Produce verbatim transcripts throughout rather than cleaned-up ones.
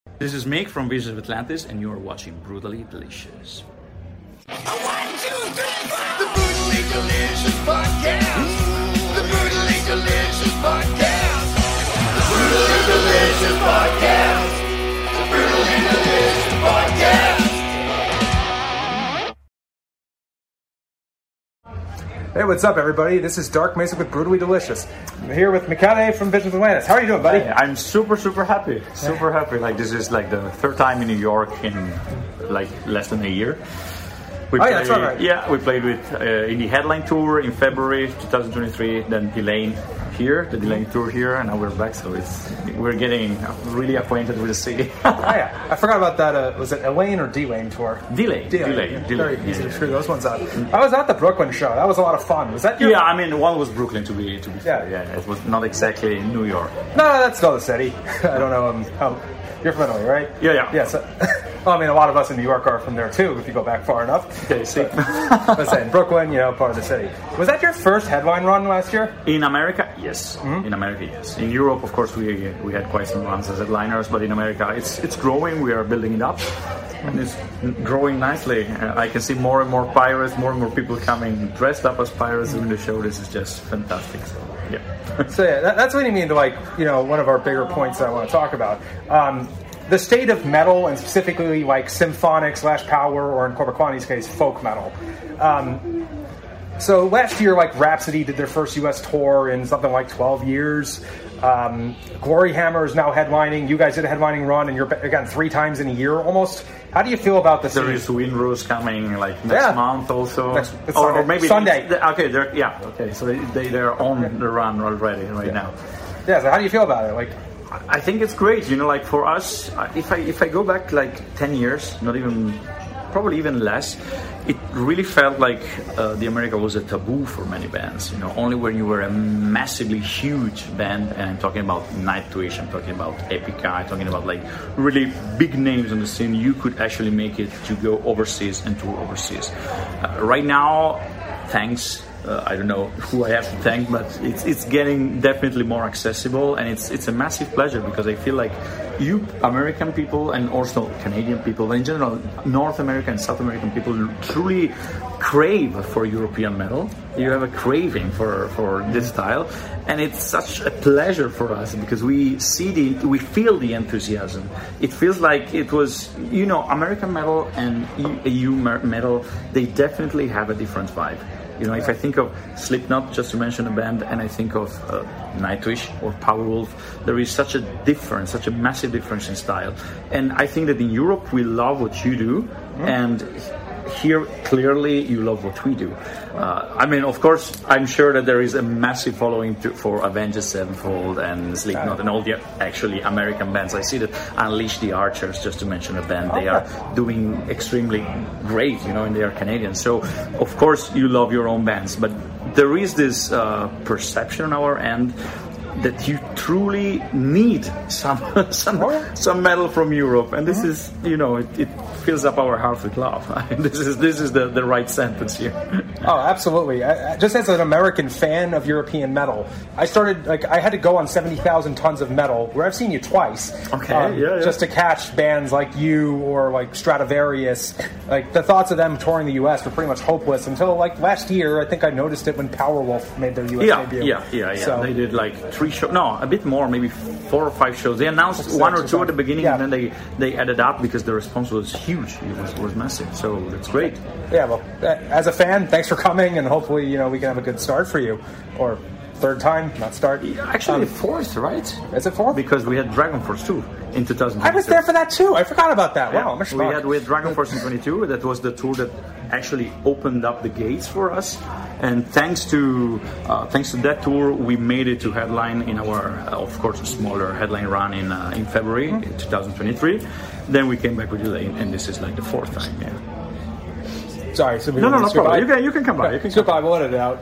This is Mick from Visions of Atlantis, and you are watching Brutally Delicious. One, two, three, four. The Brutally Delicious Podcast. The Brutally Delicious Podcast. The Brutally Delicious Podcast. The Brutally Delicious Podcast. Hey, what's up, everybody? This is Dark Mesa with Brutally Delicious. I'm here with Michele from Visions of Atlantis. How are you doing, buddy? Hey, I'm super, super happy. Super happy. Like, this is like the third time in New York in like less than a year. We oh, played, yeah, that's right, right. Yeah, we played with uh, in the headline tour in February twenty twenty-three, then Delane here, the Delane tour here, and now we're back. So it's we're getting really acquainted with the city. oh, yeah. I forgot about that. Uh, was it Elaine or D-Lane tour? Delane. Delane. Delane. Yeah, Delane. very easy Yeah, to screw yeah. those ones up. I was at the Brooklyn show. That was a lot of fun. Was that your... Yeah, I mean, one was Brooklyn to be to be Yeah. fair. Yeah, it was not exactly New York. No, no, that's still the city. I don't know um, how... You're from Italy, right? Yeah, yeah. Yeah, so... Well, I mean, a lot of us in New York are from there, too, if you go back far enough. Okay, see. I was saying, Brooklyn, you know, part of the city. Was that your first headline run last year? In America, yes. Mm-hmm. In America, yes. In Europe, of course, we we had quite some runs as headliners, but in America, it's it's growing. We are building it up, and it's growing nicely. Uh, I can see more and more pirates, more and more people coming dressed up as pirates doing the show. This is just fantastic. So, yeah. So yeah, that, that's leading me into like you know one of our bigger points that I want to talk about. Um, the state of metal, and specifically like symphonic slash power, or in Corporate Quantity's case, folk metal. Um, so last year, like Rhapsody did their first U S tour in something like twelve years. Um, Glory Hammer is now headlining. You guys did a headlining run, and you're again three times in a year almost. How do you feel about this? There is Windrose coming like next Yeah. month also, Next- it's or, or Sunday. maybe Sunday. they- okay, they're yeah, okay, so they they they're on the run already right Yeah. now. Yeah. So how do you feel about it? Like. I think it's great, you know, like for us, if I if I go back like ten years, not even, probably even less, it really felt like uh, the America was a taboo for many bands, you know, only when you were a massively huge band, and I'm talking about Nightwish, I'm talking about Epica, I'm talking about like really big names on the scene, you could actually make it to go overseas and tour overseas. Uh, right now, thanks. Uh, I don't know who I have to thank, but it's it's getting definitely more accessible, and it's it's a massive pleasure because I feel like you American people and also Canadian people, but in general North American and South American people truly crave for European metal. You have a craving for, for this style, and it's such a pleasure for us because we see the we feel the enthusiasm. It feels like it was, you know, American metal and E U metal, they definitely have a different vibe. You know, if I think of Slipknot, just to mention a band, and I think of uh, Nightwish or Powerwolf, there is such a difference, such a massive difference in style. And I think that in Europe, we love what you do, mm-hmm. and here, clearly, you love what we do. Uh, I mean, of course, I'm sure that there is a massive following to, for Avenged Sevenfold and Slipknot and all the actually American bands. I see that Unleash the Archers, just to mention a band, they are doing extremely great, you know, and they are Canadian. So, of course, you love your own bands, but there is this uh, perception on our end that you truly need some some some metal from Europe, and this mm-hmm. is, you know, it, it fills up our hearts with love. this is this is the, the right sentence here. Oh, absolutely. I, just as an American fan of European metal, I started like I had to go on seventy thousand tons of metal, where I've seen you twice. Okay, um, yeah, yeah. Just to catch bands like you or like Stradivarius. Like the thoughts of them touring the U S were pretty much hopeless until like last year. I think I noticed it when Powerwolf made their U S yeah, debut. Yeah, yeah, yeah. So, they did like three shows, no, a bit more, maybe four or five shows. They announced Six one or or two at the beginning, yeah. and then they, they added up because the response was huge. It was, was massive, so that's great. Yeah, well, as a fan, thanks for coming, and hopefully, you know, we can have a good start for you. Or third time, not start. Actually, um, fourth, right? Is it fourth? Because we had Dragon Force two in two thousand. I was there for that too. I forgot about that. Yeah. Wow, I'm we had we had Dragon Force in twenty-two. That was the tour that actually opened up the gates for us. And thanks to uh, thanks to that tour, we made it to headline in our, uh, of course, smaller headline run in uh, in February mm-hmm. in twenty twenty-three. Then we came back with Delane, and this is like the fourth time. Yeah. Sorry. So we no, no, no problem. You can you can come by. You can Goodbye. We'll edit it out.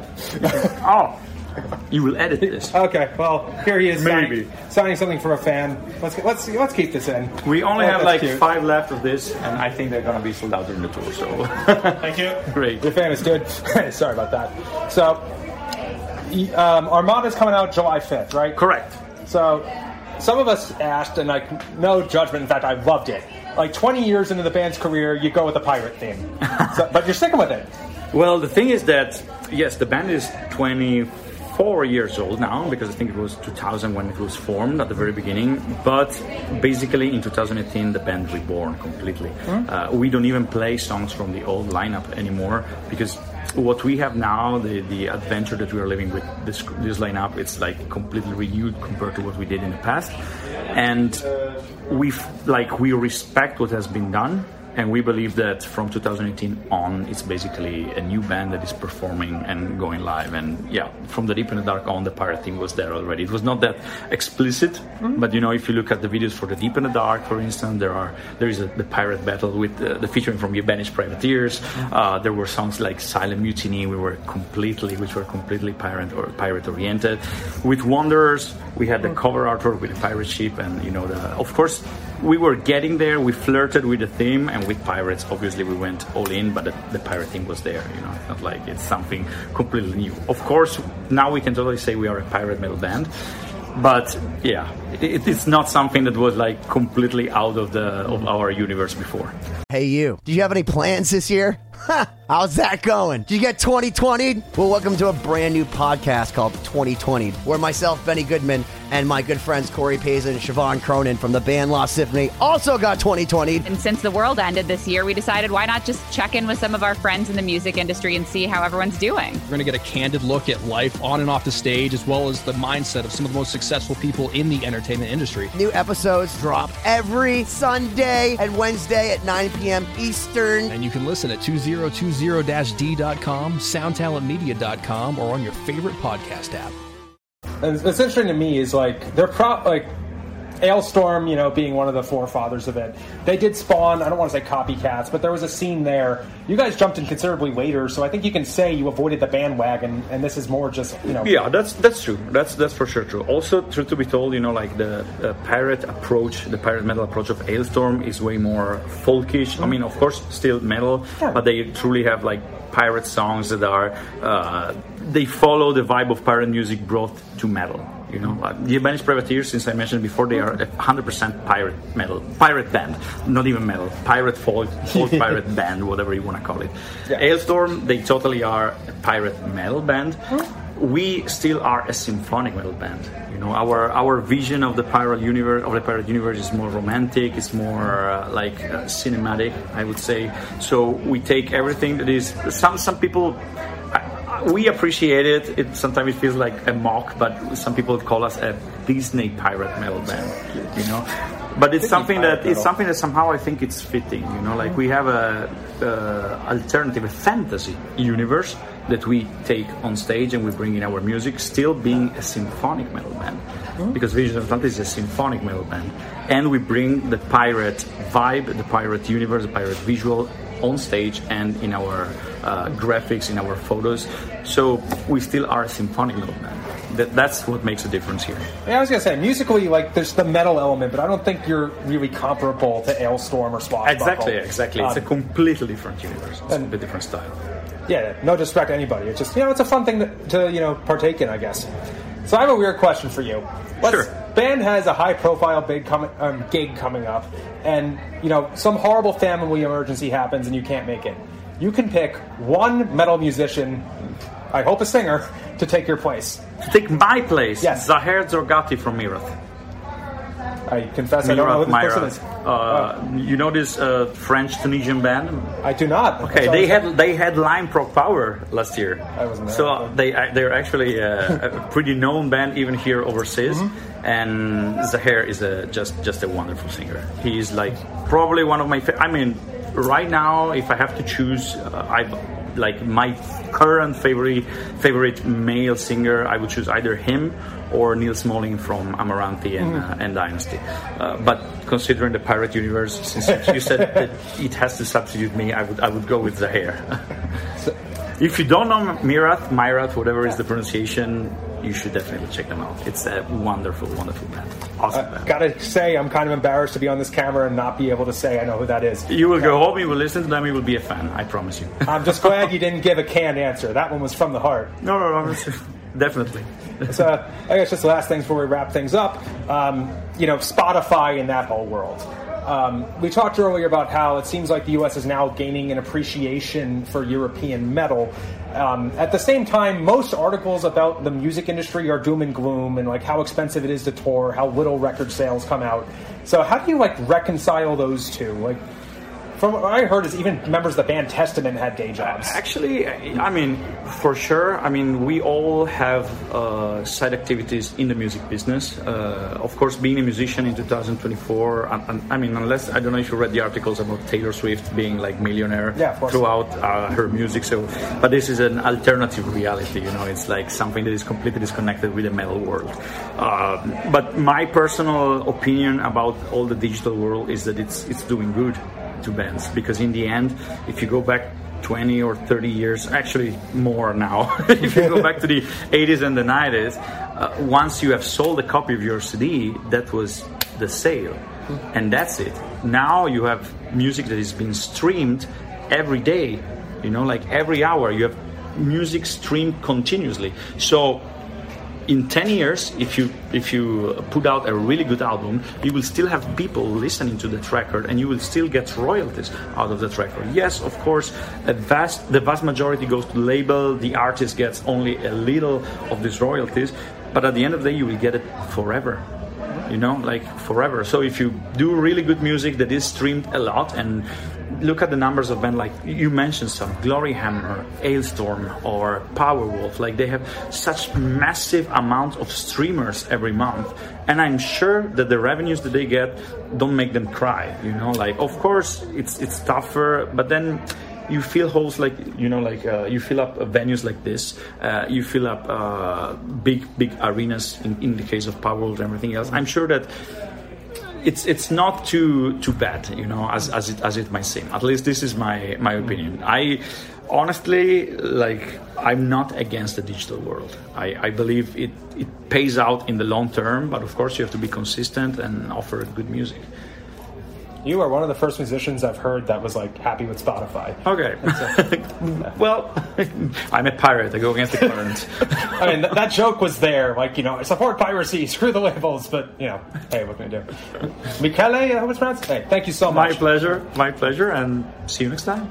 Oh. You will edit this. Okay, well, here he is Maybe. signing, signing something for a fan. Let's let's let's keep this in. We only oh, have like cute. five left of this, and I think they're gonna be sold out during the tour. So, thank you. Great. You're famous, dude. Sorry about that. So, um, Armada's coming out July fifth, right? Correct. So, some of us asked, and like no judgment. In fact, I loved it. Like twenty years into the band's career, you go with the pirate theme, so, but you're sticking with it. Well, the thing is that yes, the band is twenty-four years old now, because I think it was two thousand when it was formed at the very beginning. But basically, in two thousand eighteen, the band reborn completely. Mm-hmm. Uh, we don't even play songs from the old lineup anymore because what we have now, the, the adventure that we are living with this, this lineup, it's like completely renewed compared to what we did in the past. And we like we respect what has been done. And we believe that from two thousand eighteen on, it's basically a new band that is performing and going live. And yeah, from the Deep in the Dark on, the pirate theme was there already. It was not that explicit, mm-hmm. but you know, if you look at the videos for the Deep in the Dark, for instance, there are there is a, the pirate battle with uh, the featuring from the Banished Privateers. Mm-hmm. Uh, there were songs like Silent Mutiny, we were completely, which were completely pirate or pirate oriented. With Wanderers, we had the cover artwork with the pirate ship, and you know, the, of course. We were getting there, we flirted with the theme, and with pirates, obviously we went all in, but the, the pirate theme was there, you know, it's not like it's something completely new. Of course, now we can totally say we are a pirate metal band, but yeah, it, it's not something that was like completely out of the of our universe before. Hey you, do you have any plans this year? Ha! How's that going? Did you get twenty twenty? Well, welcome to a brand new podcast called twenty twenty, where myself, Benny Goodman, and my good friends Corey Payson and Siobhan Cronin from the band Lost Symphony also got twenty twenty. And since the world ended this year, we decided why not just check in with some of our friends in the music industry and see how everyone's doing. We're going to get a candid look at life on and off the stage, as well as the mindset of some of the most successful people in the entertainment industry. New episodes drop every Sunday and Wednesday at nine p.m. Eastern. And you can listen at two thousand twenty D dot com, sound talent media dot com, or on your favorite podcast app. And what's interesting to me is like they're pro like Ailstorm, you know, being one of the forefathers of it. They did spawn, I don't want to say copycats, but there was a scene there. You guys jumped in considerably later, so I think you can say you avoided the bandwagon, and this is more just, you know. Yeah, that's that's true. That's that's for sure true. Also, truth to be told, you know, like the uh, pirate approach, the pirate metal approach of Ailstorm is way more folkish. Mm-hmm. I mean, of course, still metal, yeah. But they truly have like pirate songs that are uh, they follow the vibe of pirate music brought to metal. You know, like the Banished Privateers, since I mentioned before, they are a one hundred percent pirate metal, pirate band, not even metal, pirate folk, folk pirate band, whatever you want to call it. Yeah. Ailstorm, they totally are a pirate metal band. We still are a symphonic metal band. You know, our our vision of the pirate universe of the pirate universe is more romantic. It's more uh, like uh, cinematic, I would say. So we take everything that is some some people. We appreciate it. It sometimes it feels like a mock, but some people call us a Disney pirate metal band. You know, but it's something that it's something that somehow I think it's fitting. You know, like we have a, a alternative, a fantasy universe that we take on stage and we bring in our music, still being a symphonic metal band. Mm-hmm. Because Visions of Atlantis is a symphonic metal band, and we bring the pirate vibe, the pirate universe, the pirate visual on stage and in our uh, graphics, in our photos. So we still are a symphonic metal band. That, that's what makes a difference here. Yeah, I was going to say, musically, like, there's the metal element, but I don't think you're really comparable to Ailstorm or Swashbuckle. Exactly, exactly. Um, it's a completely different universe. It's and, a different style. Yeah, no disrespect to anybody. It's just, you know, it's a fun thing to, to you know, partake in, I guess. So I have a weird question for you. Let's, sure. Band has a high-profile big com- um, gig coming up, and, you know, some horrible family emergency happens and you can't make it. You can pick one metal musician, I hope a singer, to take your place. To take my place? Yes. Zahir Zorgati from Mirath. I confess Mirath, I don't know who this Myrath. person is. Uh, uh, you know this uh, French-Tunisian band? I do not. Okay, they had they had Lime Prog Power last year. I wasn't there. So they they're actually a, a pretty known band even here overseas. Mm-hmm. And Zahir is a just just a wonderful singer. He is like probably one of my. Fa- I mean, right now, if I have to choose, uh, I like my current favorite favorite male singer. I would choose either him or Neil Smalling from Amaranthi and, mm. uh, and Dynasty. Uh, but considering the pirate universe, since you said that it has to substitute me, I would I would go with Zahir. So, if you don't know Mirath, Myrath, whatever is the pronunciation, you should definitely check them out. It's a wonderful, wonderful band. Awesome uh, band. Gotta say, I'm kind of embarrassed to be on this camera and not be able to say I know who that is. You will go home, you will listen to them, you will be a fan. I promise you. I'm just glad you didn't give a canned answer. That one was from the heart. No, no, no. definitely. So I guess just the last things before we wrap things up. Um, you know, Spotify and that whole world. Um, we talked earlier about how it seems like the U S is now gaining an appreciation for European metal. Um, at the same time, most articles about the music industry are doom and gloom and like how expensive it is to tour, how little record sales come out. So how do you like reconcile those two? Like, from what I heard is even members of the band Testament had day jobs. Actually, I mean, for sure. I mean, we all have uh, side activities in the music business. Uh, of course, being a musician in two thousand twenty-four, I, I mean, unless, I don't know if you read the articles about Taylor Swift being like millionaire yeah, of course. throughout uh, her music. So, but this is an alternative reality, you know, it's like something that is completely disconnected with the metal world. Uh, but my personal opinion about all the digital world is that it's it's doing good to bands, because in the end, if you go back twenty or thirty years, actually more now, if you go back to the eighties and the nineties, uh, once you have sold a copy of your C D, that was the sale, and that's it. Now you have music that is being streamed every day, you know, like every hour you have music streamed continuously. So in ten years, if you if you put out a really good album, you will still have people listening to that record, and you will still get royalties out of that record. Yes, of course, a vast the vast majority goes to the label. The artist gets only a little of these royalties, but at the end of the day, you will get it forever. You know, like forever. So if you do really good music that is streamed a lot, and look at the numbers of bands like you mentioned, some Glory Hammer, Hailstorm, or Powerwolf. Like they have such massive amount of streamers every month, and I'm sure that the revenues that they get don't make them cry. You know, like of course it's it's tougher, but then you fill holes like, you know, like uh, you fill up uh, venues like this, uh, you fill up uh, big, big arenas in, in the case of Powerwolf and everything else. I'm sure that it's it's not too too bad, you know, as as it as it might seem. At least this is my my opinion. I honestly, like, I'm not against the digital world. I, I believe it it pays out in the long term, but of course you have to be consistent and offer good music. You are one of the first musicians I've heard that was like happy with Spotify. Okay. Well, I'm a pirate. I go against the current. I mean, th- that joke was there. Like, you know, I support piracy, screw the labels, but, you know, hey, what can I do? Michele, I hope it's pronounced? Hey, thank you so much. My pleasure. My pleasure, and see you next time.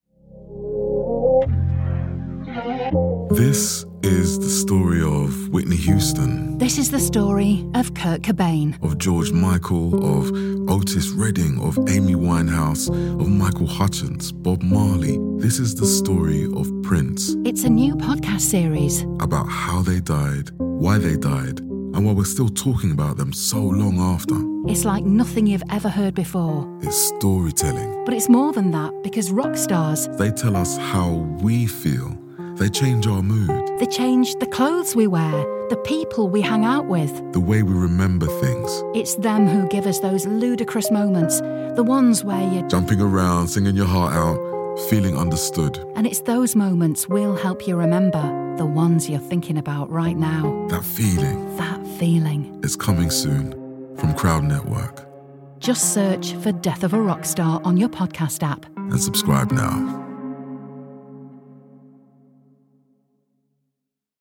This is the story of Whitney Houston. This is the story of Kurt Cobain. Of George Michael, of Otis Redding, of Amy Winehouse, of Michael Hutchence, Bob Marley. This is the story of Prince. It's a new podcast series about how they died, why they died, and why we're still talking about them so long after. It's like nothing you've ever heard before. It's storytelling. But it's more than that, because rock stars, they tell us how we feel. They change our mood. They change the clothes we wear, the people we hang out with, the way we remember things. It's them who give us those ludicrous moments, the ones where you're jumping around, singing your heart out, feeling understood. And it's those moments we'll help you remember, the ones you're thinking about right now. That feeling. That feeling. It's coming soon from Crowd Network. Just search for Death of a Rock Star on your podcast app. And subscribe now.